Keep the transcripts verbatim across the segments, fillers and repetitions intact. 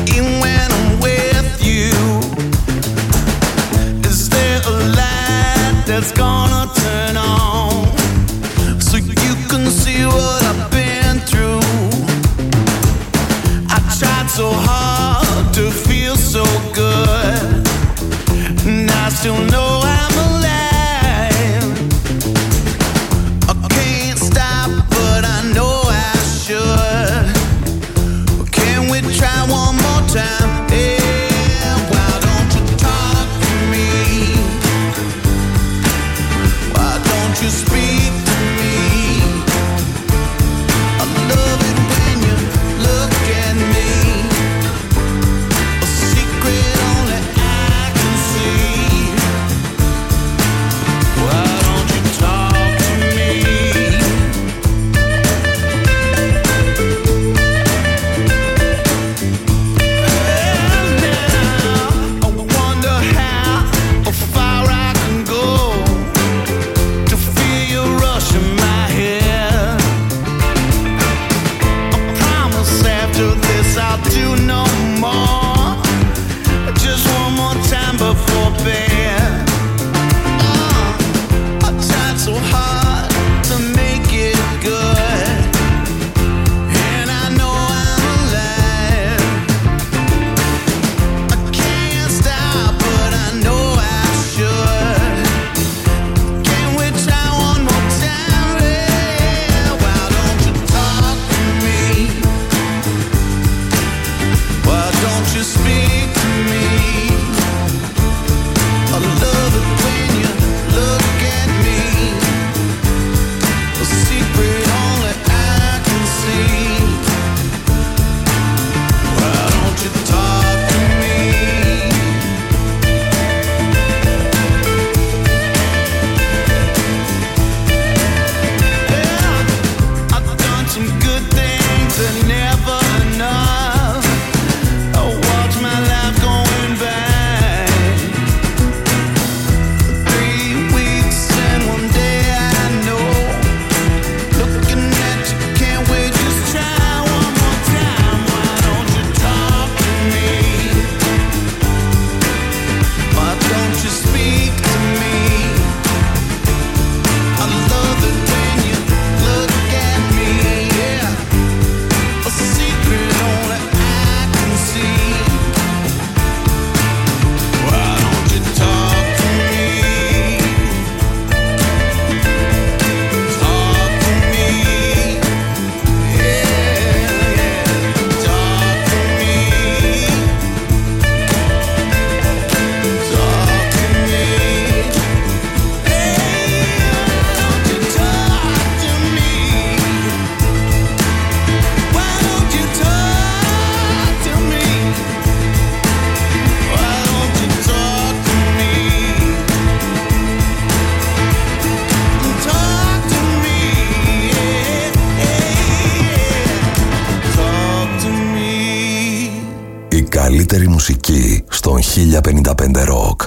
even when I'm with you. Is there a light that's gonna turn on so you can see what I've been through? I tried so hard to feel so good, and I still know I'm alive. I can't stop, but I know I should. Can we try one more time? Yeah, why don't you talk to me? Why don't you speak to me? I love it when you look at me. A secret only I can see. Why don't you talk to me? And now I wonder how far I can go to feel you rush in my head. I promise after this I'll do no more. Just one more time before bed. Uh, I tried so hard to make it good, and I know I'm alive. I can't stop, but I know I should. Can we try one more time? Yeah, why don't you talk to me? Why don't you speak to me? I love it when you look at me. A secret only I can see. Why don't you talk to me? Yeah, I've done some good things but never enough. I watch my life going by. Three weeks and one day I know. Looking at you, can't wait, just try one more time. Why don't you talk to me? Why don't you speak to me? I love it when you look at me, yeah. A secret only I can see. Why don't you talk to me? Talk to me. Yeah, yeah. Talk to me. Talk to me. Hey, why don't you talk to me? Why don't you talk to me? Talk to me. Talk to me. Η καλύτερη μουσική στον χίλια πενήντα πέντε Rock.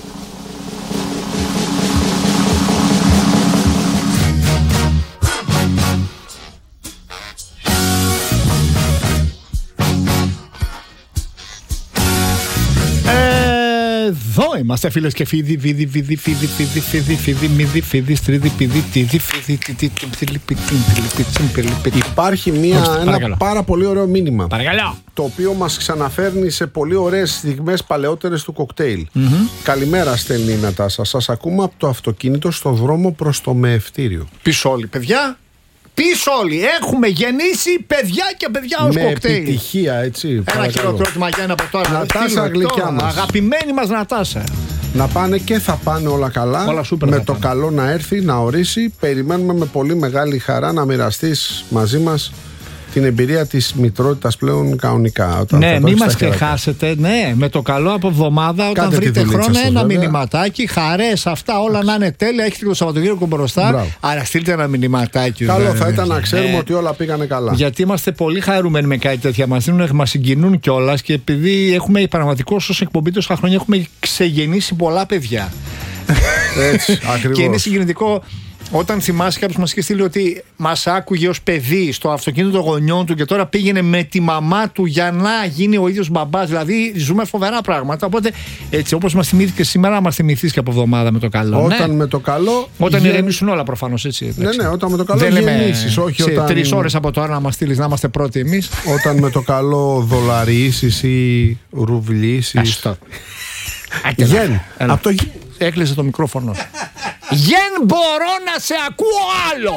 Εδώ είμαστε φίλες και φίλοι. Βίδι, βίδι, φίδι, φίδι, φίδι, φίδι, μίδι, φίδι, στρίδι, πίδι, τίδι, φίδι, τίδι, τίδι, τίδι. Υπάρχει μια, ένα παρακαλώ. πάρα πολύ ωραίο μήνυμα. Παρακαλώ. Το οποίο μας ξαναφέρνει σε πολύ ωραίες στιγμές παλαιότερες του κοκτέιλ. Mm-hmm. Καλημέρα, στέλνει η Νατάσα. Σας ακούμε από το αυτοκίνητο στο δρόμο προς το μεευτήριο. Πίσω όλοι, παιδιά. Πίσω όλοι. Έχουμε γεννήσει παιδιά και παιδιά ως με κοκτέιλ. επιτυχία, έτσι. Ένα παρακαλώ. χειροκρότημα για ένα από τώρα. Νατάσα, γλυκιά μας. Αγαπημένη μας Νατάσα. Να πάνε και θα πάνε όλα καλά. Όλα σούπερ με θα το πάνε. καλό να έρθει, να ορίσει. Περιμένουμε με πολύ μεγάλη χαρά να μοιραστείς μαζί μας την εμπειρία της μητρότητας πλέον κανονικά. Όταν Ναι, θα το μην έχεις μας στα χέρια. ξεχάσετε. Ναι, με το καλό από εβδομάδα, όταν Κάντε τη βρείτε δουλίτσα χρόνο, σας, ένα βέβαια. μηνυματάκι. Χαρές, αυτά όλα να είναι τέλεια. Έχετε το Σαββατοκύριακο μπροστά. Μπράβο. Άρα στείλτε ένα μηνυματάκι. Καλό βέβαια. θα ήταν να ξέρουμε Ναι. ότι όλα πήγανε καλά. Γιατί είμαστε πολύ χαρούμενοι με κάτι τέτοια. Μας δίνουν, μας συγκινούν κιόλας και επειδή έχουμε πραγματικώς ως εκπομπή τόσα χρόνια έχουμε ξεγεννήσει πολλά παιδιά. Έτσι, ακριβώς. Και είναι συγκινητικό Όταν θυμάσαι, κάποιος μας είχε στείλει ότι μας άκουγε ως παιδί στο αυτοκίνητο των γονιών του και τώρα πήγαινε με τη μαμά του για να γίνει ο ίδιος μπαμπάς. Δηλαδή ζούμε φοβερά πράγματα. Οπότε έτσι όπως μας θυμήθηκε σήμερα, μας θυμηθείς και από εβδομάδα με το καλό. Όταν ναι. με το καλό. Όταν γεν... ηρεμήσουν όλα προφανώς έτσι. Ναι, ναι, όταν με το καλό. Δεν γεννήσεις, λέμε όχι σε όταν... τρεις ώρες από τώρα να μας στείλεις να είμαστε πρώτοι εμείς. Όταν με το καλό δολαριήσεις ή ρουβλήσεις. Γεν. Από το γεν. Έκλεισε το μικρόφωνο. Γεν μπορώ να σε ακούω άλλο.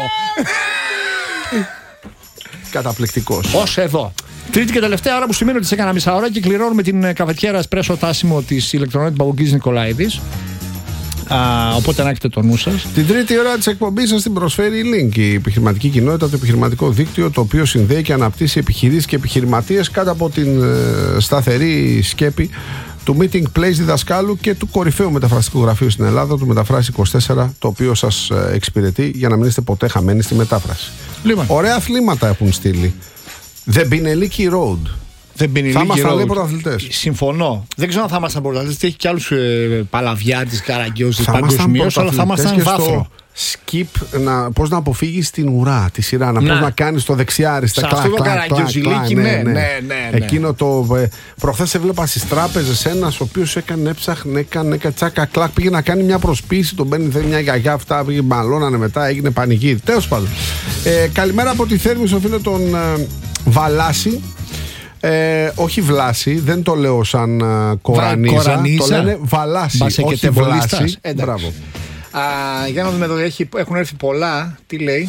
Καταπληκτικός. Ως εδώ. Τρίτη και τελευταία ώρα που σημαίνει ότι σε έκανα μισά ώρα και κληρώνουμε την καφετιέρα εσπρέσο τάσιμο της ηλεκτρονέτ Παγκοκκίζης Νικολαίδης. Α, οπότε να έχετε το νου σας. Την τρίτη ώρα της εκπομπής σας την προσφέρει η Link, η επιχειρηματική κοινότητα, το επιχειρηματικό δίκτυο, το οποίο συνδέει και αναπτύσσει επιχειρήσεις και επιχειρηματίες κάτω από την ε, σταθερή σκέπη του Meeting Place διδασκάλου και του κορυφαίου μεταφραστικού γραφείου στην Ελλάδα, του Μεταφράση είκοσι τέσσερα, το οποίο σας εξυπηρετεί για να μην είστε ποτέ χαμένοι στη μετάφραση. Λοιπόν. Ωραία αθλήματα έχουν στείλει. The Bineliki Road. The Bineliki θα ήμασταν λέει Road. πρωταθλητές. Συμφωνώ. Δεν ξέρω αν θα ήμασταν πρωταθλητές. Έχει και άλλους ε, Παλαβιάτης, Καραγκιόζης, παγκοσμίως, αλλά θα ήμασταν βάθρο. Skip, να, πώς να αποφύγεις την ουρά, τη σειρά, να, πώς να κάνεις το δεξιά-αριστερά. Σε αυτό το Καραγκιόζηλίκι, ναι, ναι, ναι, ναι. Εκείνο το. Ε, προχθές έβλεπα στις τράπεζες ένας ο οποίος έκανε, έψαχνε, έκανε, έκανε τσάκα κλακ. Πήγε να κάνει μια προσποίηση, τον παίρνει θέλει μια γιαγιά, αυτά πήγε μαλώνανε μετά, έγινε πανηγύρι. Τέλος πάντων. Ε, καλημέρα από τη Θέρμη στο φίλο τον ε, Βαλάση. Ε, όχι Βλάση, δεν το λέω σαν uh, κορανίζα, το λένε Βαλάση, όχι Βλάση. Μπράβο. Α, για να δούμε εδώ, έχει, έχουν έρθει πολλά. Τι λέει?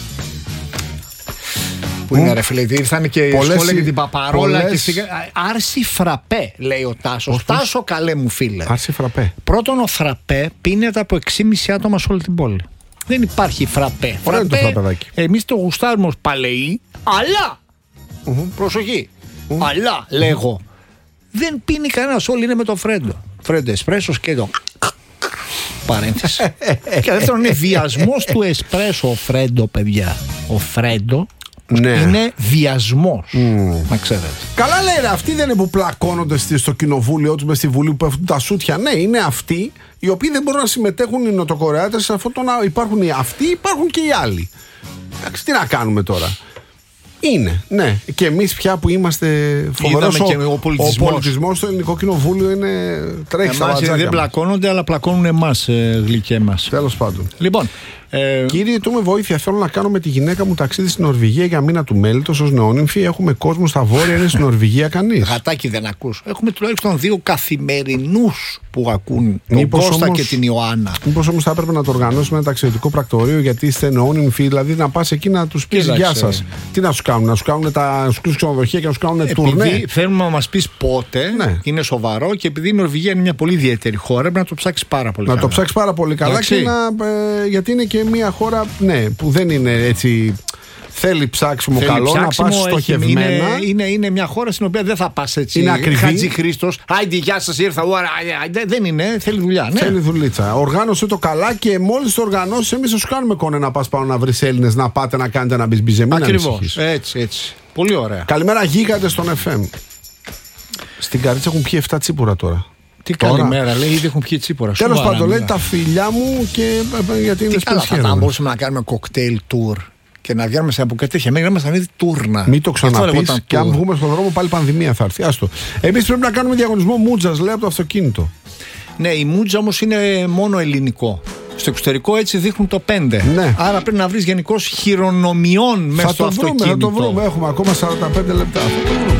Πού είναι, ρε φίλε, ήρθαν και σχόλια για την Παπαρόλα. Πολλές... Και στη... Άρση Φραπέ, λέει ο Τάσος. Τάσο, καλέ μου φίλε. Άρση Φραπέ. Πρώτον, ο Φραπέ πίνεται από έξι και μισό άτομα σε όλη την πόλη. Δεν υπάρχει Φραπέ. Ωραία είναι το φραπεδάκι. Εμείς το γουστάρουμε ως παλαιοί, αλλά mm-hmm. προσοχή. Mm. Αλλά λέγω, δεν πίνει κανένας, όλοι είναι με το Φρέντο. Φρέντο εσπρέσος και το παρένθεση. Και δεύτερον είναι βιασμός του εσπρέσο ο Φρέντο, παιδιά. Ο Φρέντο ναι. είναι βιασμός. Mm. Να ξέρετε. Καλά λέει, αυτοί δεν είναι που πλακώνονται στο κοινοβούλιο τους, μες στη Βουλή που πέφτουν τα σούτια. Ναι, είναι αυτοί οι οποίοι δεν μπορούν να συμμετέχουν οι Νοτοκορεάτες σε αυτό το να υπάρχουν οι αυτοί, υπάρχουν και οι άλλοι. Εντάξει, τι να κάνουμε τώρα. Είναι, ναι. Και εμείς πια που είμαστε φοβερός, ο, ο πολιτισμός. Ο πολιτισμός στο ελληνικό κοινοβούλιο είναι τρέχει στα βατζάκια. Δεν πλακώνονται, αλλά πλακώνουν εμάς, ε, γλυκέ μας. Τέλος πάντων. Λοιπόν, ε... κύριε, του με βοήθεια. Θέλω να κάνω με τη γυναίκα μου ταξίδι στην Νορβηγία για μήνα του μέλητος ως νεόνυμφη. Έχουμε κόσμο στα βόρεια, είναι στην Νορβηγία κανείς? Γατάκι δεν ακούς. Έχουμε τουλάχιστον δύο καθημερινούς που ακούν. Τον Κώστα και την Ιωάννα. Μήπως όμως θα έπρεπε να το οργανώσουμε ένα ταξιδιωτικό πρακτορείο, γιατί είστε νεόνυμφοι, δηλαδή να πας εκεί να τους πεις γεια σας. Τι να σου κάνουν, να σου κάνουν τα σκούς ξενοδοχεία και να σου κάνουν τουρνέ? Επειδή θέλουμε να μας πεις πότε, ναι. είναι σοβαρό και επειδή η Νορβηγία είναι μια πολύ ιδιαίτερη χώρα, πρέπει να το ψάξεις πάρα πολύ να καλά. Να το ψάξεις πάρα πολύ καλά και να, ε, γιατί είναι και μια χώρα ναι, που δεν είναι έτσι. Θέλει ψάξιμο θέλει καλό, ψάξιμο, να πας στοχευμένα. Είναι, είναι, είναι μια χώρα στην οποία δεν θα πας έτσι. Είναι ακριβή. Χατζη Χρήστος, άιντε γεια σας ήρθα. Δεν είναι, θέλει δουλειά. Ναι. Θέλει δουλίτσα. Οργάνωσε το καλά και μόλις το οργανώσεις, εμείς θα σου κάνουμε κόνε να πας πάνω να βρεις Έλληνες, να πάτε να κάνετε ένα μπιζμπιζε. Ακριβώς. Έτσι, έτσι. Πολύ ωραία. Καλημέρα, γίγαντες στον εφ εμ. Στην Καρίτσα έχουν πιει εφτά τσίπουρα τώρα. Τι καλημέρα, λέει, ήδη έχουν πιει τσίπουρα. Τέλος πάντων, λέει τα φιλιά μου και γιατί είναι σπεσιέρα. Αν μπορούσαμε να κάνουμε κοκτέιλ tour και να βγαίνουμε σε από κάτι τέτοια μέχρι να ήμασταν ήδη τούρνα. Μην το ξαναπείς και αν βγούμε στον δρόμο πάλι πανδημία θα έρθει. Άστο. Εμείς πρέπει να κάνουμε διαγωνισμό μούτζας, λέει, από το αυτοκίνητο. Ναι, η μούτζα όμως είναι μόνο ελληνικό. Στο εξωτερικό έτσι δείχνουν το πέντε. Ναι. Άρα πρέπει να βρεις γενικώς χειρονομιών μέσα στο αυτοκίνητο. Θα το βρούμε, έχουμε ακόμα σαράντα πέντε λεπτά. Θα το βρούμε.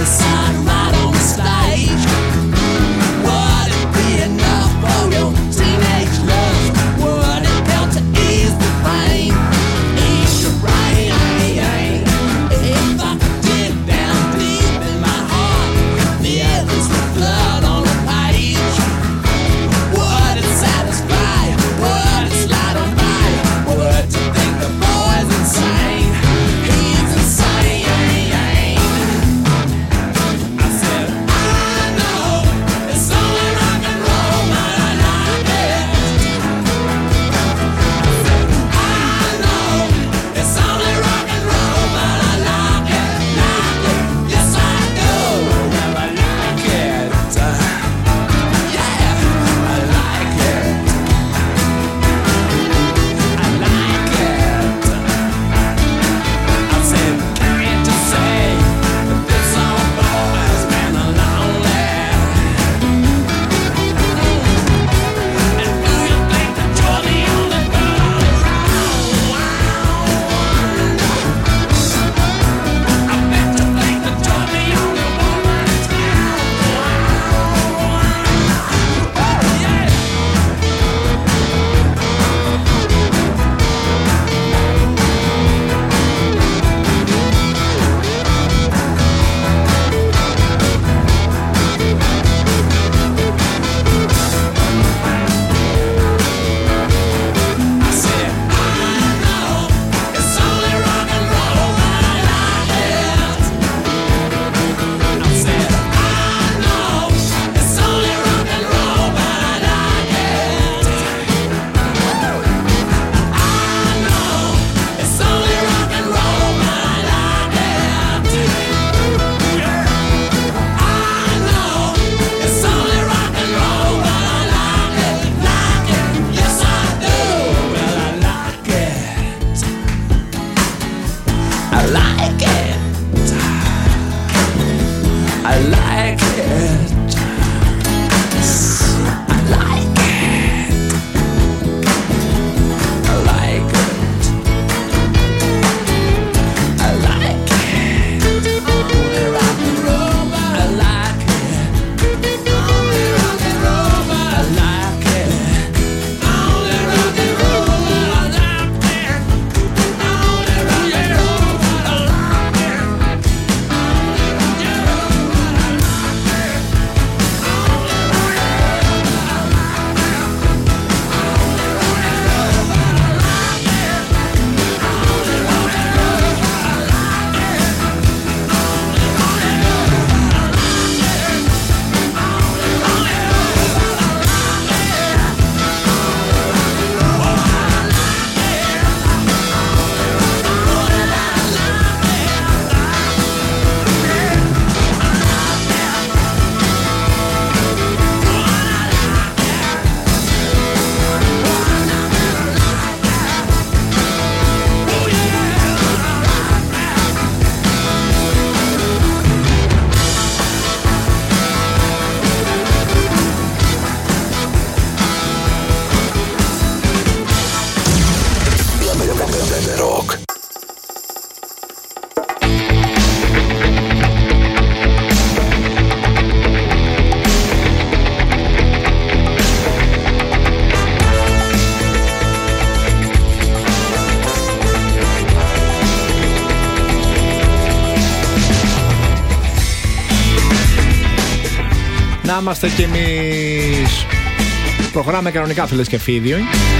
Να είμαστε κι εμείς. Προχωράμε κανονικά, φίλες και φίλοι.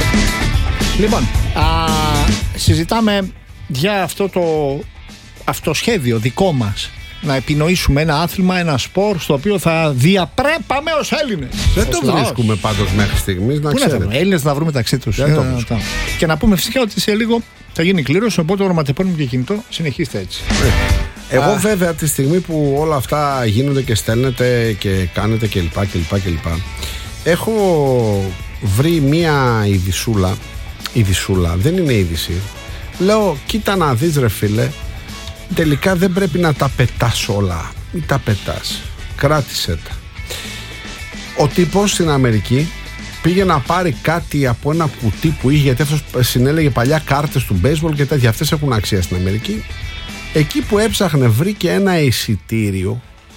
Λοιπόν, α, συζητάμε για αυτό το αυτοσχέδιο δικό μας. Να επινοήσουμε ένα άθλημα, ένα σπορ στο οποίο θα διαπρέπαμε ως Έλληνες. Δεν το βρίσκουμε πάντως μέχρι στιγμής, να ξέρετε. Πού να Έλληνες να βρούμε μεταξύ τους. Δεν το ε, και να πούμε φυσικά ότι σε λίγο θα γίνει κλήρωση, οπότε ονοματεπώνυμο και κινητό, συνεχίστε έτσι. Ε. Εγώ Α. βέβαια τη στιγμή που όλα αυτά γίνονται και στέλνετε και κάνετε κλπ κλπ κλπ έχω βρει μία ειδισούλα. Ειδισούλα, δεν είναι είδηση. Λέω, κοίτα να δεις ρε φίλε, τελικά δεν πρέπει να τα πετάς όλα. Μην τα πετάς, κράτησε τα. Ο τύπος στην Αμερική πήγε να πάρει κάτι από ένα κουτί που είχε, γιατί αυτός συνέλεγε παλιά κάρτες του baseball και τέτοια, αυτές έχουν αξία στην Αμερική. Εκεί που έψαχνε βρήκε ένα εισιτήριο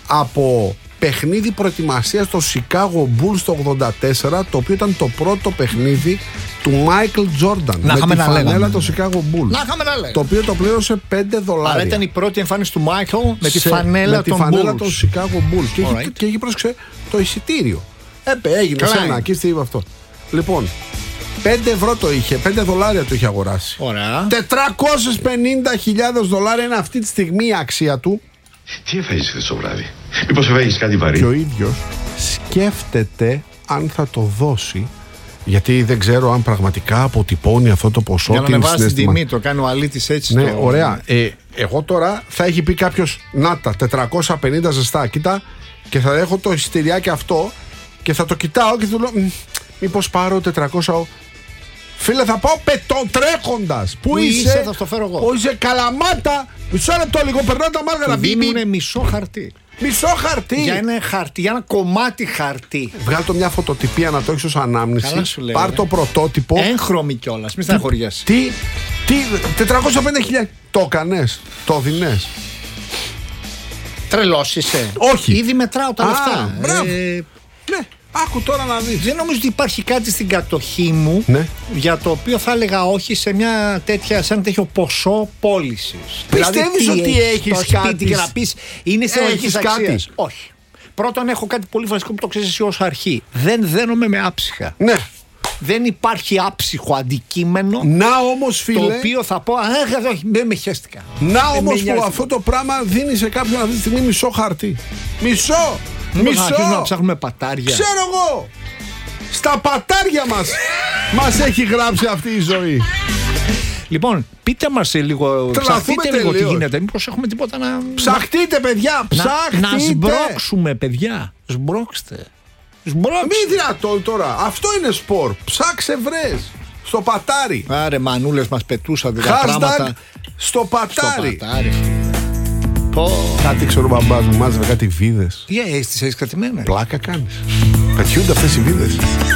από παιχνίδι προετοιμασίας στο Chicago Bulls το ογδόντα τέσσερα, το οποίο ήταν το πρώτο παιχνίδι του Michael Jordan να με τη φανέλα λέγαμε. το Chicago Bulls, να είχαμε να λέγαμε. Το οποίο το πλήρωσε πέντε δολάρια. Αλλά ήταν η πρώτη εμφάνιση του Michael με τη Σε, φανέλα, με τη των, φανέλα Bulls. των Chicago Bulls. Και, Alright. έχει, και έχει πρόσεξε το εισιτήριο. Έπε, έγινε Καλά σένα, είναι. εκεί τι είπε αυτό. Λοιπόν, πέντε ευρώ το είχε, πέντε δολάρια το είχε αγοράσει. Ωραία. τετρακόσιες πενήντα χιλιάδες δολάρια είναι αυτή τη στιγμή η αξία του. Τι έφαγες χθες το βράδυ? Μήπως έφαγες κάτι βαρύ? Και ο ίδιος σκέφτεται αν θα το δώσει, γιατί δεν ξέρω αν πραγματικά αποτυπώνει αυτό το ποσό. Για να ανεβάσει την συναίσθημα. τιμή, το κάνει ο αλήτης έτσι. Ναι, το... ωραία. Ε, εγώ τώρα θα έχει πει κάποιος, να τα τετρακόσια πενήντα ζεστά, κοίτα, και θα έχω το εισιτηριάκι αυτό και θα το κοιτάω και θα του λέω, μήπως πάρω τετρακόσια. Φίλε, θα πάω πετοτρέχοντας. Πού, Πού είσαι, είσαι, θα στο φέρω εγώ. Πού είσαι, Καλαμάτα. Μισό λεπτό λίγο, περνάω τα μάργαρα. Του δίνουνε μισό χαρτί. Μισό χαρτί. Για ένα χαρτί, για ένα κομμάτι χαρτί. Βγάλ' το μια φωτοτυπία να το έχεις ως ανάμνηση. Καλά σου λέω, Πάρ' ρε. το πρωτότυπο. Έγχρωμη κιόλας, μη στεναχωριέσαι. Τι, τι, τετρακόσια πενήντα χιλιάδες. Το έκανες, το δίνες. Τρελός είσαι. Όχι. Ήδη μετράω τα Α, λεφτά. μπράβο. Ε, Ναι, άκου τώρα να δεις. δεν νομίζω ότι υπάρχει κάτι στην κατοχή μου Ναι. για το οποίο θα έλεγα όχι σε μια τέτοια, σαν τέτοιο ποσό πώλησης. Πιστεύεις τι ότι έχεις στο σπίτι κάτι και να πεις είναι συλλογικής έχεις κάτι? αξίας. Όχι. Πρώτον, έχω κάτι πολύ βασικό που το ξέρεις εσύ ως αρχή. Δεν δένομαι με άψυχα. Ναι. Δεν υπάρχει άψυχο αντικείμενο Να όμως, φίλε. το οποίο θα πω αχ, όχι, δεν με χαίστηκα. Να Δεν με όμως νοιάζει που αυτό το πράγμα δίνει σε κάποιον αυτή τη στιγμή μισό χαρτί. Μισό! Μήπως να αρχίσουμε να Μισό! ψάχνουμε πατάρια. Ξέρω εγώ! Στα πατάρια μας μας έχει γράψει αυτή η ζωή. Λοιπόν, πείτε μας λίγο, ψαχτείτε λίγο τι τελείως. γίνεται. Μήπως έχουμε τίποτα να... Ψαχτείτε, παιδιά! να, Ψαχτείτε! να σμπρώξουμε, παιδιά. Σμπρώξτε. Σμπρώξτε. Μη δυνατόν τώρα. Αυτό είναι σπορ. Ψάξε βρες. Στο πατάρι. Άρε μανούλες μας πετούσατε τα Hashtag πράγματα. στο πατάρι. Στο πατάρι. Πω. Κάτι ξέρω, ο μπαμπάς μου μάζευε κάτι βίδες. Τι yeah, τις έχεις κρατημένες? Πλάκα κάνεις. Πετιούνται αυτές οι βίδες.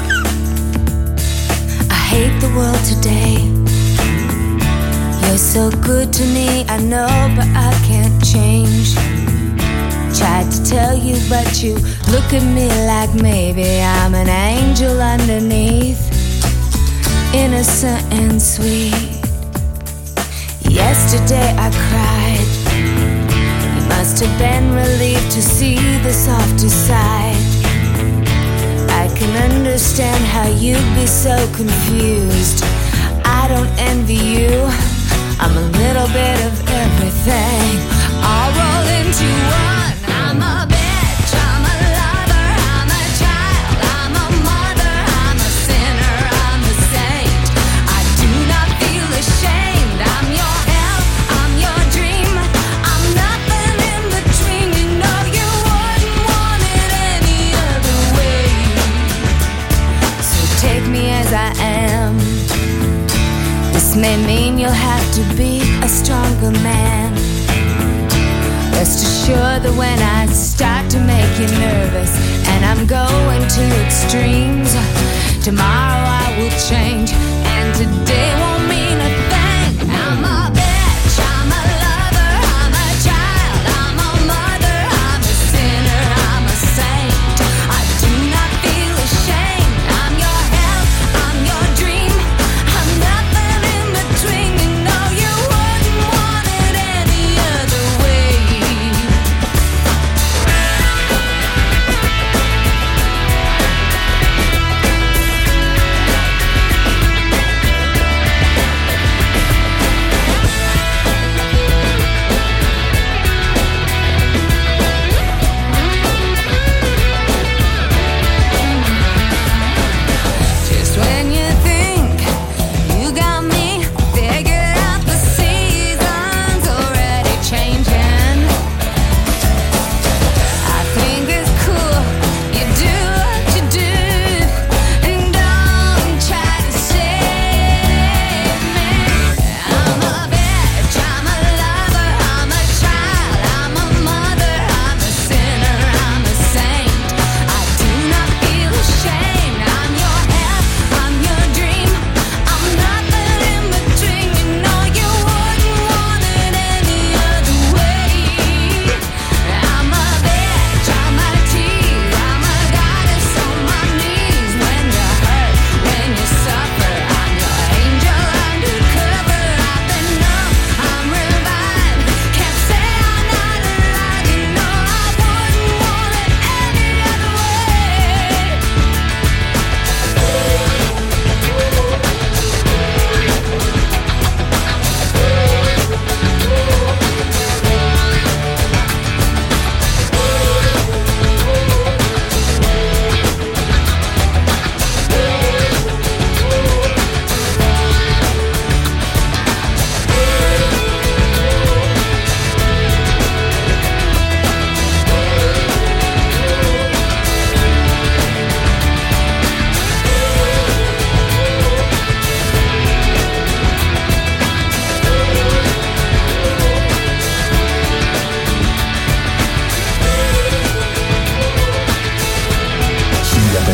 I hate the world today. You're so good to me, I know, but I can't change. Tried to tell you, but you look at me like maybe I'm an angel underneath, innocent and sweet. Yesterday I cried. You must have been relieved to see the softer side. I can understand how you'd be so confused. I don't envy you. I'm a little bit of everything. I'll roll into one. I'm a bitch, I'm a lover, I'm a child, I'm a mother, I'm a sinner, I'm a saint. I do not feel ashamed. I'm your hell, I'm your dream. I'm nothing in between. You know you wouldn't want it any other way. So take me as I am. This may mean you'll have to be a stronger man. Rest assured that when I start to make you nervous and I'm going to extremes, tomorrow I will change and today won't mean a thing. I'm a bitch, I'm a lover, I'm a child, I'm a mother, I'm a sinner, I'm a saint. I do not feel ashamed. I'm your hell, I'm your dream. I'm nothing in between. You know you wouldn't want it any other way.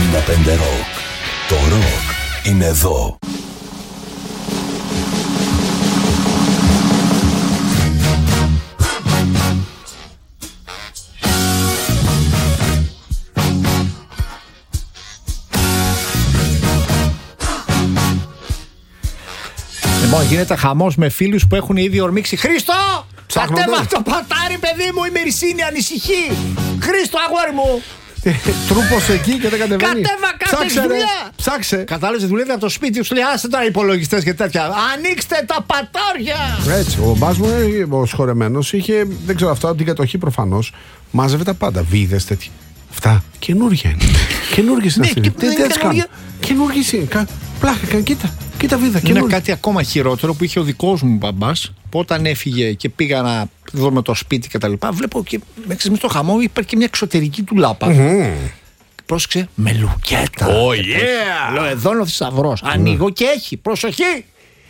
ενενήντα πέντε Rock. Το ροκ είναι εδώ. Λοιπόν, γίνεται χαμός με φίλους που έχουν ήδη ορμήξει. Χρήστο! Ψάχνονται. Κατέβα το πατάρι, παιδί μου, η Μυρισίνη ανησυχεί. Χρήστο, αγόρι μου! Τρούπος εκεί και δεν κατεβαίνει. Κατέβα, κάτσε Ψάξε, ρε. δουλειά. Ψάξε. Κατάλαβε, δουλεύει από το σπίτι σου, λέει άστε τα υπολογιστές και τέτοια. Ανοίξτε τα πατάρια! Έτσι, ο μπάς μου, ε, ο σχορεμένος, είχε, δεν ξέρω αυτά, την κατοχή προφανώς. Μάζευε τα πάντα, βίδες τέτοια. Αυτά καινούργια είναι. Καινούργιες είναι Ναι, αυτοί. και Τι δεν τι είναι έτσι κάνουν. καινούργια. Καινούργιες είναι. Κα- Πλάκα, κα- κοίτα. Κοίτα βίδα, Είναι καινούργια. κάτι ακόμα χειρότερο που είχε ο δικός μου μπαμπάς που όταν έφυγε και πήγα να δω το σπίτι και τα λοιπά. Βλέπω και μέσα στο χαμό υπάρχει και μια εξωτερική του λάπα. Πρόσεξε, με λουκέτα. Oh yeah! Λέω εδώ είναι ο θησαυρός. Ανοίγω και έχει, προσοχή,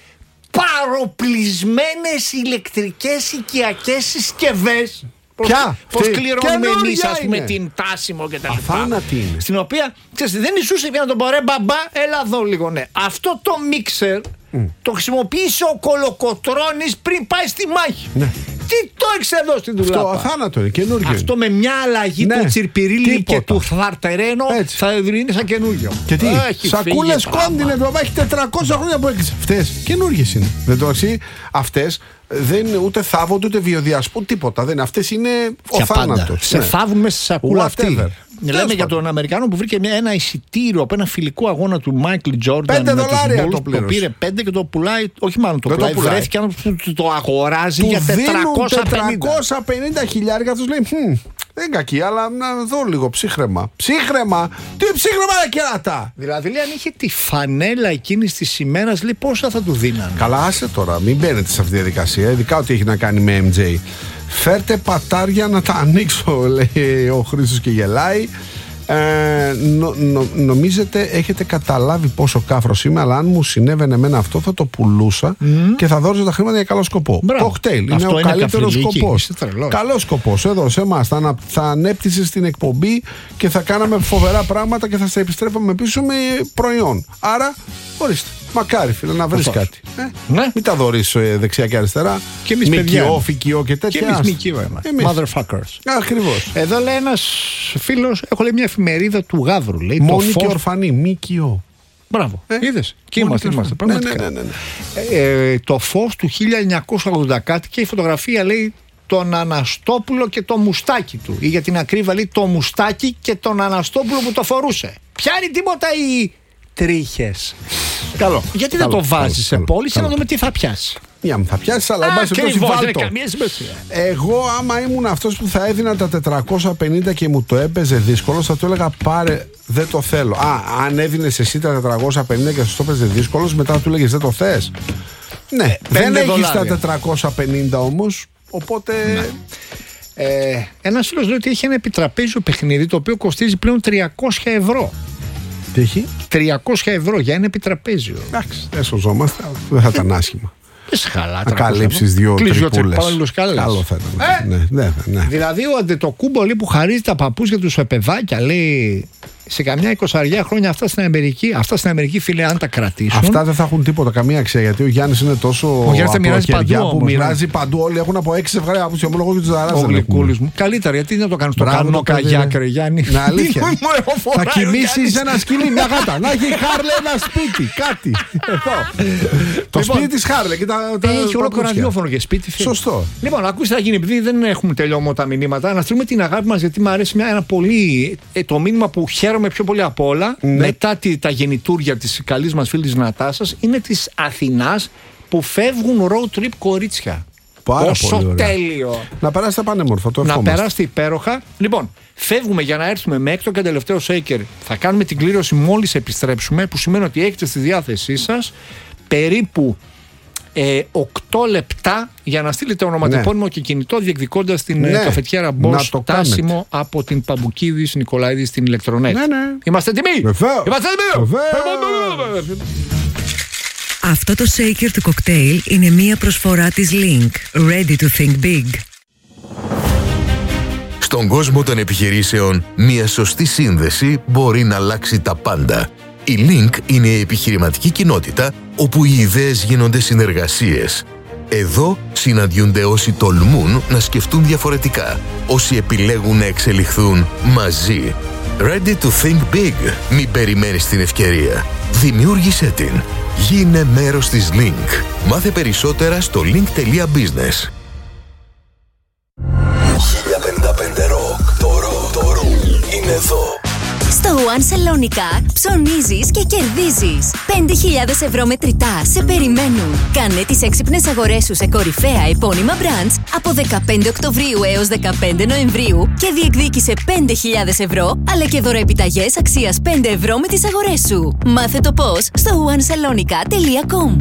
παροπλισμένες ηλεκτρικές οικιακές συσκευές. Ποια? Πώς Αυτή. κληρώνουμε Καινούργια εμείς, ας πούμε, είναι. την τάσιμο και τα λοιπά. Αθάνατη είναι. Στην οποία, ξέρεις, δεν ισούσε για να τον πω ρε μπαμπά, έλα εδώ λίγο, ναι. Αυτό το μίξερ το χρησιμοποίησε ο Κολοκοτρώνης πριν πάει στη μάχη. Ναι. Τι το έχεις εδώ στην Αυτό δουλάπα. αθάνατο είναι, καινούργιο. Αυτό με μια αλλαγή Ναι, του Τσιρπιρίλη τίποτα. και του Θαρτερένο Έτσι. θα είναι σαν καινούριο. Και τι, Έχει σακούλες φύγει κόντινε το έχει τετρακόσια χρόνια που έκλεισε. Αυτές καινούργιες είναι. Δεν το αξίζει. Αυτές δεν είναι ούτε θάβονται ούτε βιοδιασπούν τίποτα. Δεν, αυτές είναι ο για πάντα. θάνατος. Σε Ναι. θάβουν μέσα στη σακούλα αυτή. Whatever. Λέμε Τέλος για πάντων. τον Αμερικάνο που βρήκε μια, ένα εισιτήριο από ένα φιλικό αγώνα του Μάικλ Τζόρνταν. Πέντε με τους δολάρια Bulls, το πλήρωσε. πήρε πέντε και το πουλάει. Όχι μάλλον το Δεν το πουλάει. πουλάει. Βρέθηκε να το, το αγοράζει Του για δίνουν τετρακόσια πενήντα. τετρακόσια πενήντα χιλιάρικα. Αυτός λέει, «Μμμ, δεν είναι κακή, αλλά να δω λίγο ψύχρεμα». Ψύχρεμα! Τι ψύχρεμα, ρε κεράτα! Δηλαδή λέει αν είχε τη φανέλα εκείνη τη ημέρα, λέει πόσα θα του δίνανε. Καλά, άσε τώρα, μην μπαίνετε σε αυτή τη διαδικασία, ειδικά ότι έχει να κάνει με εμ τζέι. Φέρτε πατάρια να τα ανοίξω, λέει ο Χρήστος και γελάει. Ε, νο, νο, νομίζετε έχετε καταλάβει πόσο κάφρος είμαι, αλλά αν μου συνέβαινε εμένα αυτό θα το πουλούσα και θα δώριζα τα χρήματα για καλό σκοπό. Μπράβο. Κοκτέιλ είναι Αυτό ο είναι καλύτερος καφριλίκι. σκοπός. Είσαι τρελός. Καλός σκοπός. Εδώ σε εμάς θα, ανα- θα ανέπτυσες την εκπομπή και θα κάναμε φοβερά πράγματα και θα σε επιστρέφαμε πίσω με προϊόν. Άρα, ορίστε. Μακάρι, φίλε, να βρει Αυτό. κάτι. Ε, Ναι. Μην τα δωρείς ε, δεξιά και αριστερά. Και εμείς, παιδιά. Μικιό, φικιό και τέτοια. Και εμείς άστα. μικιό είμαστε. Εμείς. Motherfuckers. Ακριβώς. Εδώ λέει ένας φίλος, έχω λέει μια εφημερίδα του Γαύρου. Λέει, Μόνη το και φως... ορφανή. Μικιό. Μπράβο. Ε, Είδες. Και μόνη είμαστε, και είμαστε. ορφανή. Πραγματικά. Ναι, ναι, ναι, ναι, ναι. Ε, το φως του χίλια εννιακόσια ογδόντα κάτι και η φωτογραφία λέει τον Αναστόπουλο και το μουστάκι του. Ή για την ακρίβεια λέει το μουστάκι και τον Αναστόπουλο που το φορούσε. Πιάνει τίποτα οι τρίχες. Καλό. Γιατί Καλό, δεν το καλό, βάζεις σε καλό, πώληση να καλό. δούμε τι θα πιάσει. Μια μου θα πιάσει, αλλά εν πάση περιπτώσει Ακριβώς, δεν βάλτο. έχει καμία σημασία. Εγώ, άμα ήμουν αυτός που θα έδινα τα τετρακόσια πενήντα και μου το έπαιζε δύσκολο, θα του έλεγα πάρε, δεν το θέλω. Α, αν έδινες εσύ τα τετρακόσια πενήντα και σου το έπαιζε δύσκολο, μετά θα του έλεγες δεν το θες. Ναι, δεν πέντε έχεις τα δολάρια. τετρακόσια πενήντα όμως, οπότε. Ε, ένας φίλος λέει ότι έχει ένα επιτραπέζιο παιχνίδι το οποίο κοστίζει πλέον τριακόσια ευρώ. Τι έχει. τριακόσια ευρώ για ένα επιτραπέζιο. Εντάξει, δεν σωζόμαστε, δεν θα ήταν άσχημα. Δεν σε χαλά. Να καλύψεις δύο τρυπούλες. Καλό Καλό θα ήταν. Ναι, ναι, ναι. Δηλαδή ο Αντετοκούμπο λέει, που χαρίζει τα παππούζια του σε παιδάκια, λέει σε καμιά εικοσαριά χρόνια αυτά στην Αμερική, αυτά στην Αμερική φίλε, αν τα κρατήσουν. Αυτά δεν θα έχουν τίποτα καμία αξία γιατί ο Γιάννης είναι τόσο. Ο Γιάννης τα μοιράζει απλοχεριά παντού που όμως, μοιράζει παντού. Όλοι έχουν από έξι ζευγάρια από του ομολόγου και του Ζαράζ. Ο γλυκούλης μου. Καλύτερα, γιατί δεν το κάνεις στο Μπράβο, κανό το κάνει, καγιάκ, ναι. ρε Γιάννη. Ναι, αλήθεια. Μου Θα φοράει ο κοιμήσει Γιάννης. ένα σκυλί, μια γάτα. Να έχει η Χάρλε ένα σπίτι, κάτι. Εδώ. Το Λοιπόν, σπίτι τη Χάρλε και τα. τα Έχει ολόκληρο παπούτσια. ραδιόφωνο και σπίτι. φίλε. Σωστό. Λοιπόν, ακούστε τι θα γίνει, επειδή δεν έχουμε τελειώμα τα μηνύματα, να στείλουμε την αγάπη μας γιατί μου αρέσει μια, ένα πολύ. Ε, το μήνυμα που χαίρομαι πιο πολύ απ' όλα, μετά τη, τα γεννητούρια της καλής μας φίλης Νατάσας, είναι της Αθηνάς που φεύγουν road trip κορίτσια. Πάρα Πόσο πολύ ωραία. τέλειο. Να περάσετε πανέμορφα, το Να ευχόμαστε. περάσετε υπέροχα. Λοιπόν, φεύγουμε για να έρθουμε με έκτο και τελευταίο shaker. Θα κάνουμε την κλήρωση μόλις επιστρέψουμε, που σημαίνει ότι έχετε στη διάθεσή σας περίπου ε, οκτώ λεπτά για να στείλετε ονοματεπώνυμο και κινητό διεκδικώντας την Ναι. ε, καφετιέρα Να Bosch το κάνετε. τάσιμο από την Παμπουκίδης Νικολαίδη στην ηλεκτρονέτ. Ναι, ναι. Είμαστε έτοιμοι! Βεβαίως. Είμαστε έτοιμοι! Βεβαίως. Αυτό το shaker του κοκτέιλ είναι μία προσφορά της Link. Ready to think big. Στον κόσμο των επιχειρήσεων, μια σωστή σύνδεση μπορεί να αλλάξει τα πάντα. Η Link είναι η επιχειρηματική κοινότητα όπου οι ιδέες γίνονται συνεργασίες. Εδώ συναντιούνται όσοι τολμούν να σκεφτούν διαφορετικά, όσοι επιλέγουν να εξελιχθούν μαζί. Ready to think big. Μην περιμένεις την ευκαιρία. Δημιούργησέ την. Γίνε μέρος της Link. Μάθε περισσότερα στο link τελεία business. χίλια πενήντα πέντε Rock. Το ρο, το ρο είναι εδώ. Στο One Salonica ψωνίζεις και κερδίζεις. πέντε χιλιάδες ευρώ μετρητά σε περιμένουν. Κάνε τις έξυπνες αγορές σου σε κορυφαία επώνυμα brands από δεκαπέντε Οκτωβρίου έως δεκαπέντε Νοεμβρίου και διεκδίκησε πέντε χιλιάδες ευρώ αλλά και δωροεπιταγές αξίας πέντε ευρώ με τις αγορές σου. Μάθε το πώς στο one salonica τελεία com.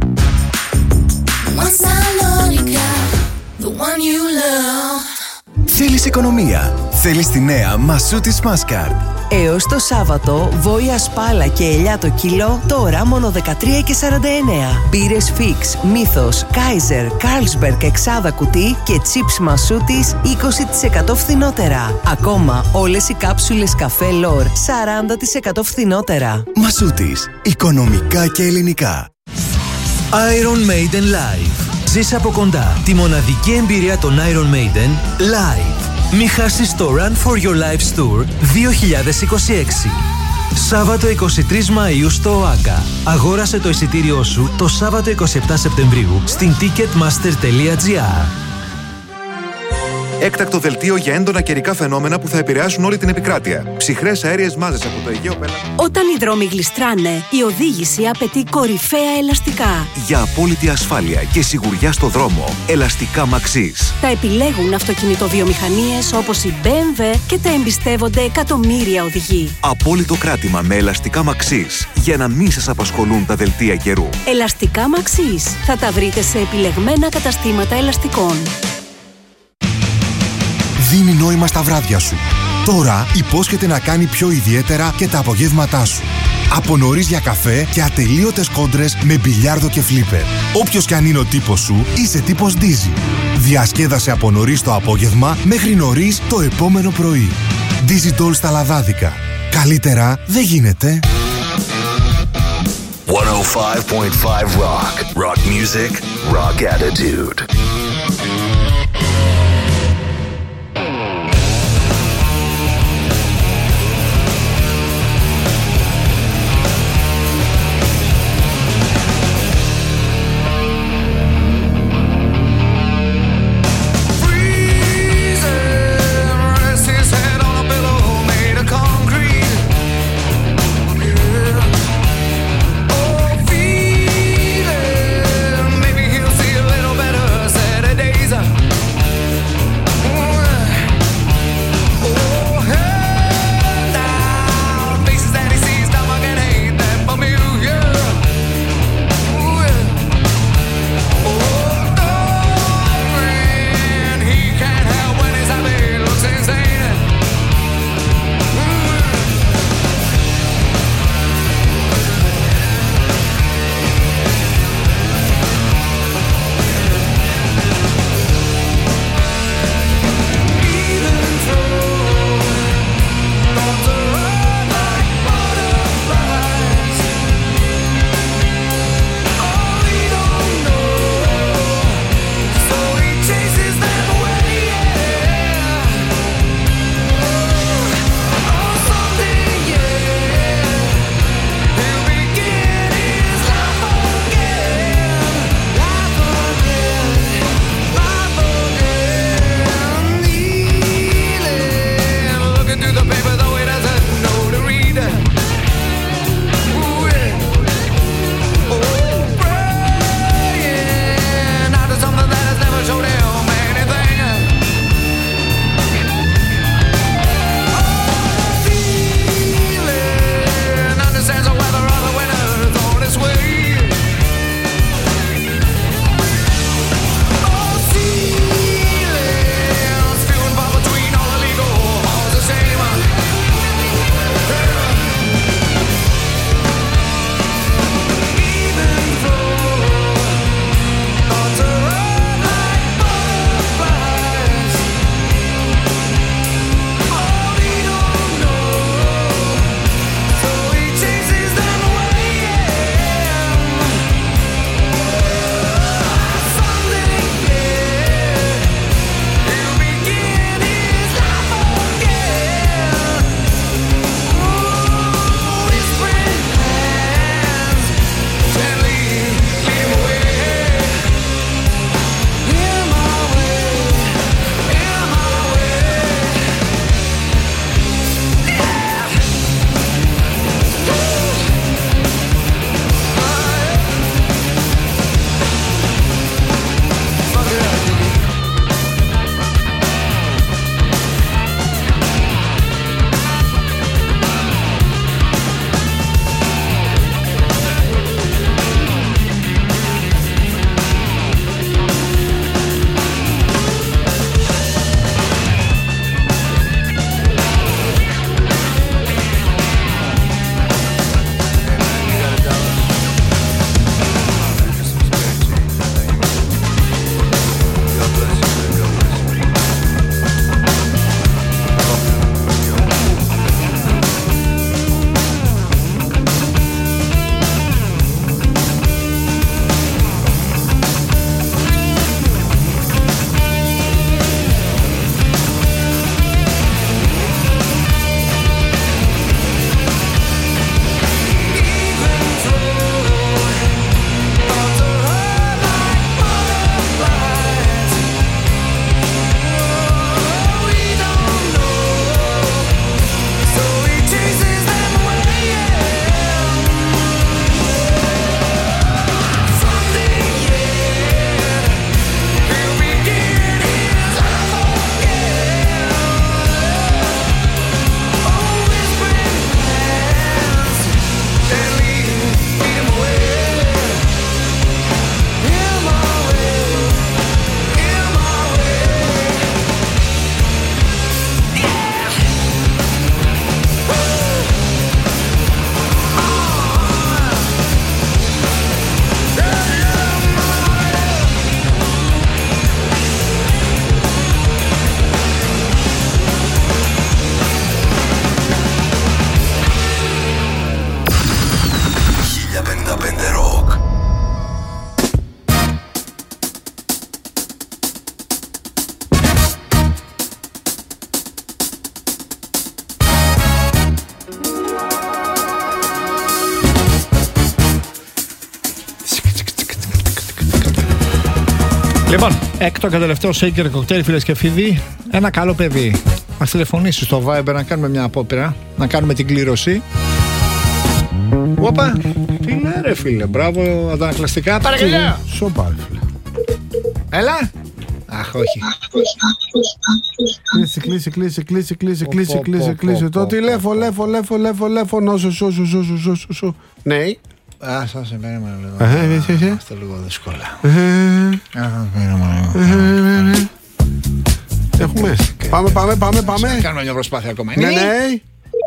One Salonica, the one you love. Θέλεις οικονομία? Θέλεις τη νέα Μασούτης Maskart. Έως το Σάββατο, βόηα σπάλα και ελιά το κιλό, τώρα μόνο δεκατρία και σαράντα εννέα. Μπύρες Fix, Μύθος, Kaiser, Carlsberg εξάδα κουτί και chips Μασούτης είκοσι τοις εκατό φθηνότερα. Ακόμα όλες οι κάψουλες καφέ Lor σαράντα τοις εκατό φθηνότερα. Μασούτης. Οικονομικά και ελληνικά. Iron Maiden Live. Ζήσε από κοντά τη μοναδική εμπειρία των Iron Maiden live. Μη χάσεις το Run for Your Life Tour δύο χιλιάδες είκοσι έξι. Σάββατο εικοστή τρίτη Μαΐου στο ΟΑΚΑ. Αγόρασε το εισιτήριό σου το Σάββατο εικοστή εβδόμη Σεπτεμβρίου στην ticketmaster τελεία gr. Έκτακτο δελτίο για έντονα καιρικά φαινόμενα που θα επηρεάσουν όλη την επικράτεια. Ψυχρές αέριες μάζες από το Αιγαίο πέρα. Όταν οι δρόμοι γλιστράνε, η οδήγηση απαιτεί κορυφαία ελαστικά. Για απόλυτη ασφάλεια και σιγουριά στο δρόμο, ελαστικά Maxis. Τα επιλέγουν αυτοκινητοβιομηχανίες όπως η μπι εμ ντάμπλιου και τα εμπιστεύονται εκατομμύρια οδηγοί. Απόλυτο κράτημα με ελαστικά Maxis για να μην σας απασχολούν τα δελτία καιρού. Ελαστικά Maxis. Θα τα βρείτε σε επιλεγμένα καταστήματα ελαστικών. Δίνει νόημα στα βράδια σου. Τώρα υπόσχεται να κάνει πιο ιδιαίτερα και τα απογεύματά σου. Από νωρίς για καφέ και ατελείωτες κόντρες με μπιλιάρδο και φλίπερ. Όποιος κι αν είναι ο τύπος σου, είσαι τύπος Dizzy. Διασκέδασε από νωρίς το απόγευμα μέχρι νωρίς το επόμενο πρωί. Dizzy Doll στα λαδάδικα. Καλύτερα δεν γίνεται. εκατόν πέντε κόμμα πέντε Rock. Rock music, rock attitude. Said Λοιπόν, έκτο και τελευταίο shaker κοκτέιλ, φίλες και φίλοι. Ένα καλό παιδί. Μας τηλεφωνήσει στο Viber να κάνουμε μια απόπειρα, να κάνουμε την κλήρωση. Όπα, τι λέει ρε φίλε, μπράβο, αντανακλαστικά. Παραγγελιά! Σοπα, φίλε. Έλα! Αχ, όχι. Κλείσει, κλείσει, κλείσει, κλείσει, κλείσει, κλείσει, κλείσει, κλείσει. Το τηλέφωνο, λέφω, λέφω, λέφω, λέφω, νόσο, σου, σου, σου, σου, σου, σου. Ναι. Α, σας περίμενα λίγο. Είστε λίγο δύσκολα. Έχουμε. Πάμε, πάμε, πάμε, πάμε. Κάνουμε μια προσπάθεια ακόμα. Ναι, ναι.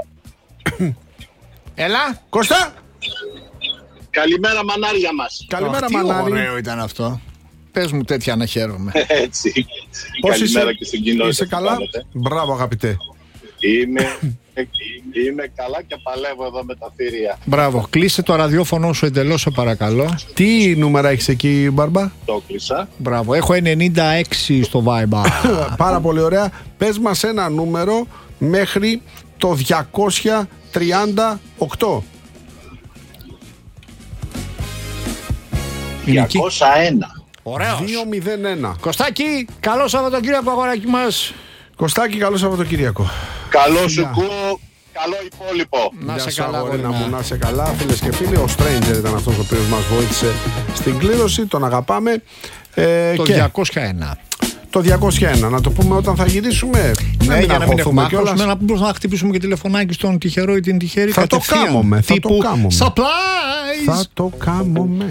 Έλα, Κώστα. Καλημέρα μανάρια μας. Καλημέρα τι μανάρι. ωραίο ήταν αυτό. Πες μου τέτοια να χαίρομαι. Έτσι. Πώς Καλημέρα είσαι? και στην κοινότητα. Είσαι καλά? Κάνετε. Μπράβο αγαπητέ. Είμαι, είμαι καλά και παλεύω εδώ με τα θηρία. Μπράβο, κλείσε το ραδιόφωνο σου εντελώς, σε παρακαλώ. Τι νούμερα έχεις εκεί, Μπάρμπα? Το κλείσα. Μπράβο, έχω ενενήντα έξι στο Viber. Πάρα πολύ ωραία. Πες μας ένα νούμερο μέχρι το διακόσια τριάντα οκτώ. διακόσια ένα. Ωραίος. δύο μηδέν ένα. Κωστάκη, καλό Σαββατοκύριακο αγοράκι μας. Κωστάκη, καλό Σαββατοκύριακο. Καλό σου ακούω. Καλό υπόλοιπο. Να σε σου, καλά, αγόρινα γορίνα. μου, να σε καλά, φίλες και φίλοι. Ο Stranger ήταν αυτός ο οποίος μας βοήθησε στην κλήρωση. Τον αγαπάμε. Ε, Το και διακόσια ένα. το διακόσια ένα. Να το πούμε όταν θα γυρίσουμε. Ναι, για να μην έχουμε κιόλας. άχος, να μπορούμε να χτυπήσουμε και τηλεφωνάκι στον τυχερό ή την τυχερή Θα το κατευθείαν. κάμουμε, θα Τύπου το κάμουμε. Supplies. Θα το κάμουμε.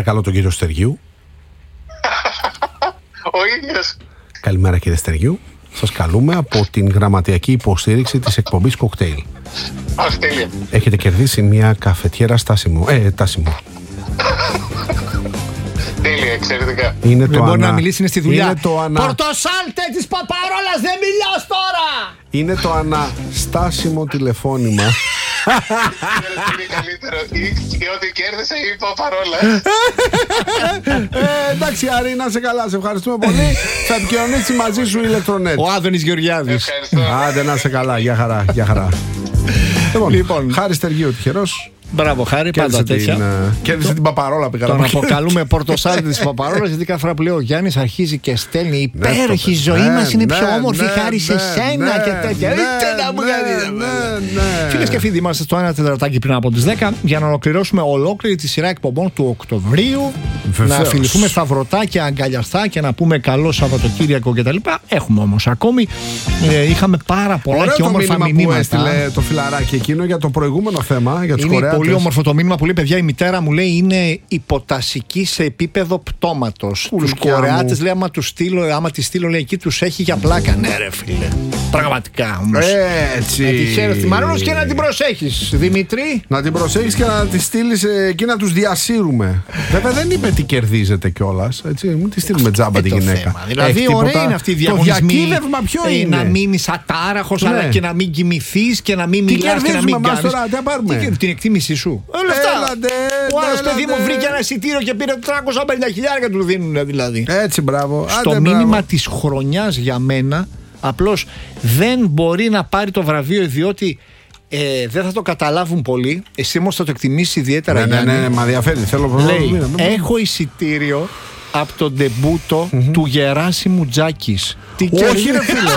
Παρακαλώ τον κύριο Στεργίου. Ο ίδιος. Καλημέρα κύριε Στεργίου. Σας καλούμε από την γραμματιακή υποστήριξη της εκπομπής Κοκτέιλ. Αχ, τέλεια. Έχετε κερδίσει μια καφετιέρα στάσιμο. Ε, τάσιμο. Τέλεια, εξαιρετικά. Είναι δεν το μπορεί ανα... να μιλήσει, είναι στη δουλειά. Είναι το ανα... Πορτοσάλτε της Παπαρόλας, δεν μιλάς τώρα! Είναι το αναστάσιμο τηλεφώνημα. Είναι καλύτερο. Και ότι κέρδισε η Παπαρόλα. ε, εντάξει Άρη, να σε καλά, σε ευχαριστούμε πολύ. Θα επικοινωνήσει μαζί σου η Ηλεκτρονέτ. Ο Άδωνης Γεωργιάδης. Άντε να σε καλά, για χαρά, για χαρά. Λοιπόν, λοιπόν, Χάρη Στεργίου τυχερός. Μπράβο, Χάρη, πάντα τέτοια. Κέρδισε την Παπαρόλα πήγα. Τον αποκαλούμε Πορτοσάλτη της Παπαρόλας, γιατί κάθε φορά που λέει ο Γιάννης αρχίζει και στέλνει υπέροχη ζωή μας είναι πιο όμορφη χάρη σε σένα και τέτοια. Φίλες και φίλοι, είμαστε στο ένα τεταρτάκι πριν από τις δέκα για να ολοκληρώσουμε ολόκληρη τη σειρά εκπομπών του Οκτωβρίου. Να φιληθούμε σταυρωτά και αγκαλιαστά και να πούμε καλό Σαββατοκύριακο κτλ. Έχουμε όμως ακόμη. Είχαμε πάρα πολλά και όμορφα μηνύματα. Έστειλε το φιλαράκι εκείνο για το προηγούμενο θέμα, για τους Κορεάτες. Πολύ όμορφο το μήνυμα που λέει: παιδιά, η μητέρα μου λέει είναι υποτασική σε επίπεδο πτώματος. Τους Κορεάτες λέει: άμα, τους στείλω, άμα τη στείλω, λέει εκεί τους έχει για πλάκα. Ναι, ρε φίλε. Πραγματικά όμως. Έτσι. Να τη χαίρεσαι τη Μαρόνος και να την προσέχεις, Δημήτρη. Να την προσέχεις και να τη στείλεις εκεί να τους διασύρουμε. Βέβαια δεν είπε τι κερδίζετε κιόλας. Μην τη στείλουμε τζάμπα τη γυναίκα. Θέμα. Δηλαδή, ωραία είναι αυτή η διαγωνισμή. Το διακύβευμα ποιο ε, είναι? Να μείνεις ατάραχος, ναι. Αλλά και να μην κοιμηθείς και να μην μιλάς και να μην κάνεις. Την εκτίμησή σου. Έλατε, ο άλλος παιδί μου βρήκε ένα εισιτήριο και πήρε τριακόσια πενήντα χιλιάδες του δίνουν δηλαδή. Έτσι, μπράβο. Στο Άντε, μήνυμα μπράβο. Της χρονιάς για μένα, απλώς δεν μπορεί να πάρει το βραβείο διότι ε, δεν θα το καταλάβουν πολύ. Εσύ όμως θα το εκτιμήσεις ιδιαίτερα. Ναι, ναι, ναι, ναι, μα ενδιαφέρει. Θέλω λέει, έχω εισιτήριο από τον ντεμπούτο mm-hmm. του Γεράσιμου Τζάκης. Τι όχι ρε φίλε.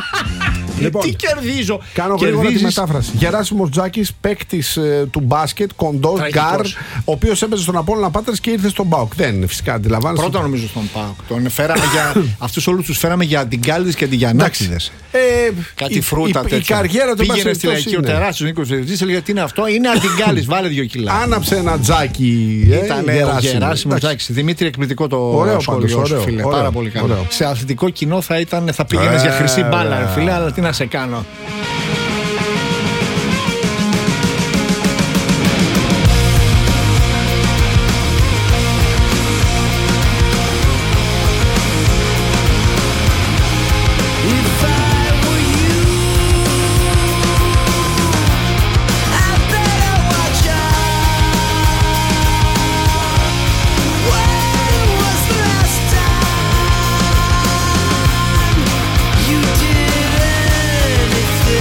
Λοιπόν, τι κερδίζω. Κάνω γρήγορα τη μετάφραση. Γεράσιμος Τζάκης, παίκτης ε, του μπάσκετ, κοντός, γκάρ, ο οποίος έπαιζε στον Απόλλωνα Πάτρας και ήρθε στον ΠΑΟΚ. Δεν είναι φυσικά, αντιλαμβάνεσαι. Πρώτα νομίζω στον ΠΑΟΚ. Τον φέραμε για. Αυτούς όλους τους φέραμε για αντιγκάλιδες και αντιγιαννάξιδες. Ε, Κάτι η, φρούτα η, τέτοια. Η καριέρα του πήγαινε στη Λαϊκή ο τεράστιος Νίκος Βερτζής, έλεγε τι είναι αυτό, είναι αντιγκάλης, βάλε δύο κιλά. Άναψε ένα τζάκι. Ήταν ο Γεράσιμος Τζάκης. Δημήτρη, εκπληκτικό το σχολείο σου, φίλε. Πάρα πολύ καλό. Σε αθλητικό κοινό θα πήγαινες για χρυσή μπάλα, φίλε, αλλά τι να σε κάνω. You did anything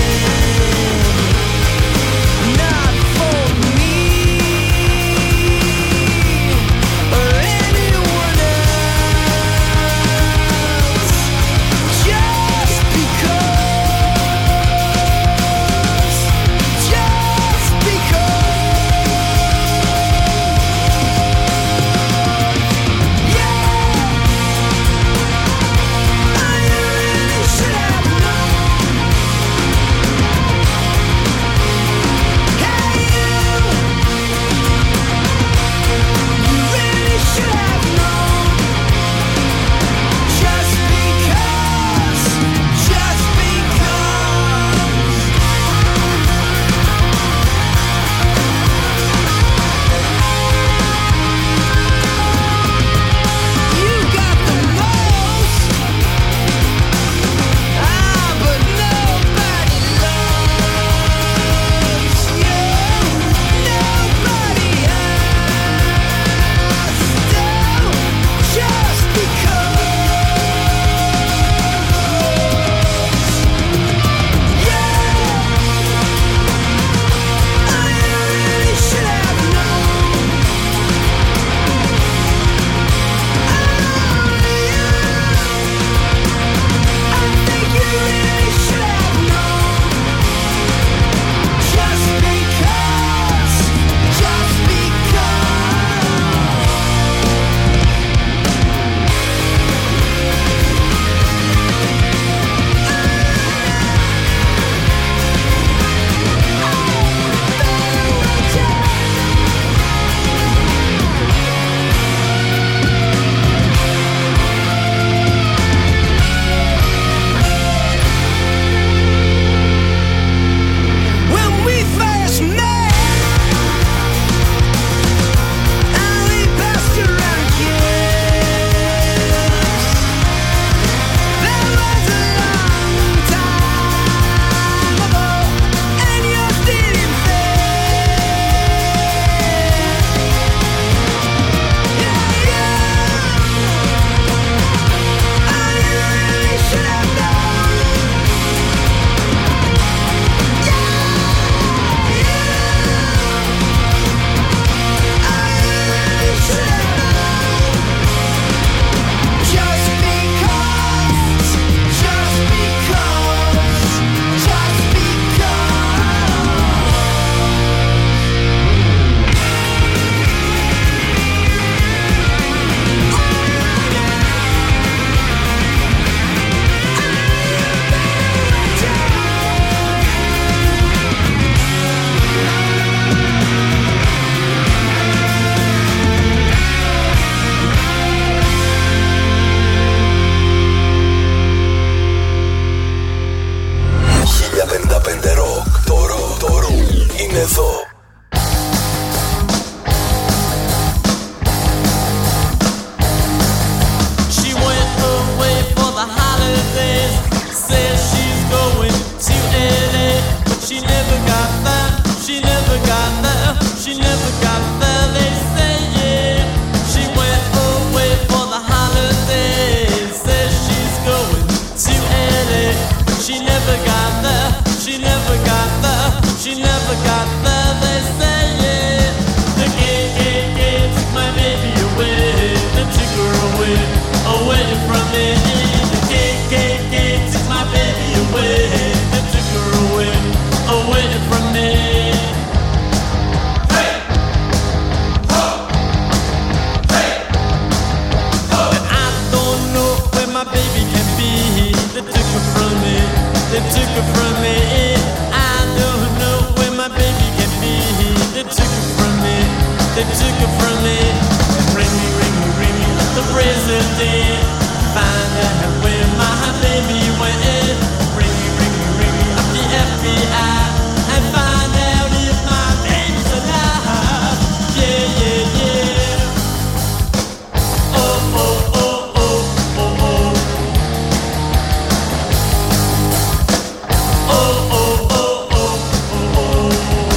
me. The K K K took my baby away. They took her away, away from me. Hey, ho, hey, ho. And I don't know where my baby can be. They took her from me. They took her from me. I don't know where my baby can be. They took her from me. They took her from me. And ring me, ring me, ring me like the president. Find out where my baby went. Ring me, ring me, ring me like the F B I. And find out if my baby's alive. Yeah, yeah, yeah. Oh, oh, oh, oh, oh, oh. Oh, oh, oh, oh, oh, oh.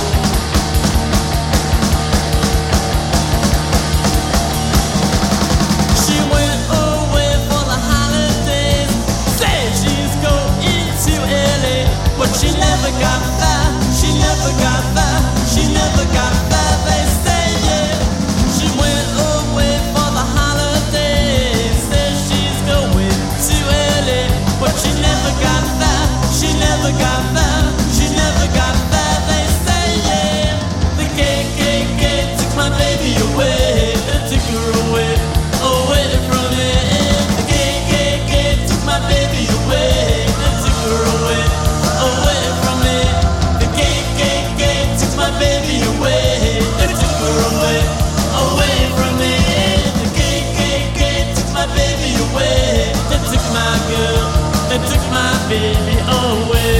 She went away for the holidays. Said she's going to L A, but she never got back. She never got back. She never got back. They say yeah. She went away for the holidays. Said she's going to L A, but she never got back. She never got back. She never got back. They say yeah. The K K K took my baby away. They took her away, away from me. The K K K took my baby away. They took her away, away from me. The K K K took my baby away. They took her away, away from me. The K K K took my baby away. They took my girl. They took my baby away.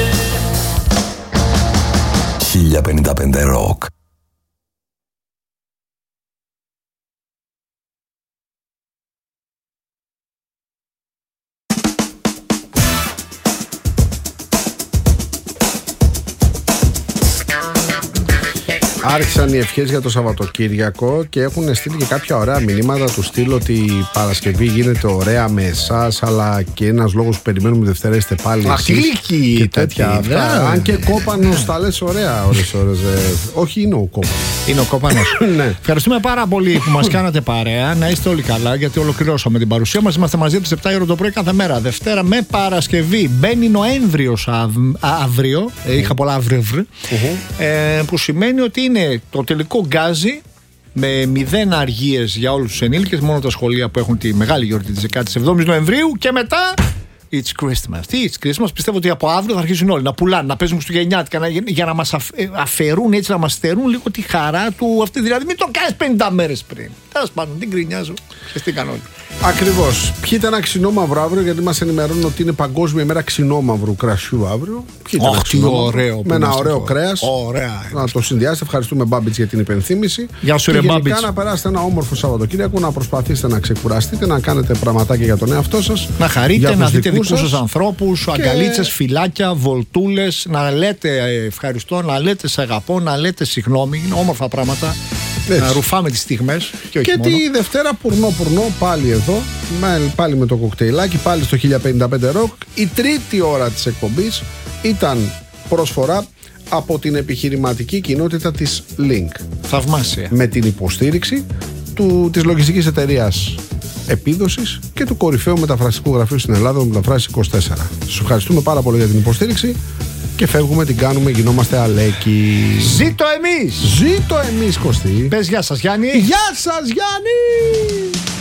χίλια πενήντα πέντε Rock. Άρχισαν οι ευχές για το Σαββατοκύριακο και έχουν στείλει και κάποια ωραία μηνύματα του στυλ ότι η Παρασκευή γίνεται ωραία με εσάς, αλλά και ένας λόγος που περιμένουμε Δευτέρα είστε πάλι εσείς και τέτοια αυτά. Αν και Κόπανος τα λες ωραία ώρες ώρες. Ε, όχι είναι ο Κόπανος. Είναι ο Κόπανος. Ναι. Ευχαριστούμε πάρα πολύ που μας κάνατε παρέα. Να είστε όλοι καλά, γιατί ολοκληρώσαμε την παρουσία μας. Είμαστε μαζί από τις επτά η ώρα το πρωί κάθε μέρα. Δευτέρα με Παρασκευή. Μπαίνει Νοέμβριος αυ... αύριο. Ε, είχα πολλά αύριο. Uh-huh. Ε, που σημαίνει ότι είναι το τελικό γκάζι με μηδέν αργίες για όλους τους ενήλικες. Μόνο τα σχολεία που έχουν τη μεγάλη γιορτή της δεκαεπτά Νοεμβρίου. Και μετά It's Christmas. Τι It's Christmas, πιστεύω ότι από αύριο θα αρχίσουν όλοι να πουλάνε, να παίζουν χριστουγεννιάτικα, να, για να μας αφαιρούν έτσι, να μας στερούν λίγο τη χαρά του αυτή. Δηλαδή, μην το κάνεις πενήντα μέρες πριν. Τέλος πάντων, δεν γκρινιάζω. Χεστήκαν όλοι. Ακριβώς. Πιείτε ένα ξινόμαυρο αύριο, γιατί μας ενημερώνουν ότι είναι Παγκόσμια ημέρα ξινόμαυρου κρασιού αύριο. Πιείτε ένα ξινόμαυρο με ένα ωραίο κρέας. Ωραία. Να το συνδυάσετε. Ευχαριστούμε, Μπάμπιτς, για την υπενθύμηση. Γεια σου, ρε Μπάμπιτς. Και να περάσετε ένα όμορφο Σαββατοκύριακο, να προσπαθήσετε να ξεκουραστείτε, να κάνετε πραγματάκια για τον εαυτό σας. Να χαρείτε, να δείτε δικούς σας ανθρώπους, και... αγκαλίτσες, φυλάκια, βολτούλες. Να λέτε ευχαριστώ, να λέτε σε αγαπώ, να λέτε συγγνώμη. Είναι όμορφα πράγματα. Έτσι. Να ρουφάμε τις στιγμές. Και, όχι και μόνο. τη Δευτέρα πουρνό πουρνό πάλι εδώ, πάλι με το κοκτέιλάκι, πάλι στο χίλια πενήντα πέντε Rock. Η τρίτη ώρα της εκπομπής ήταν προσφορά από την επιχειρηματική κοινότητα της Link. Θαυμάσια. Με την υποστήριξη του, της λογιστικής εταιρείας Επίδοσης και του κορυφαίου μεταφραστικού γραφείου στην Ελλάδα, με μεταφράσεις είκοσι τέσσερα. Σας ευχαριστούμε πάρα πολύ για την υποστήριξη. Και φεύγουμε, την κάνουμε, γινόμαστε αλέκοι. Ζήτω εμείς! Ζήτω εμείς, Κωστή. Πες γεια σας, Γιάννη. Γεια σας, Γιάννη!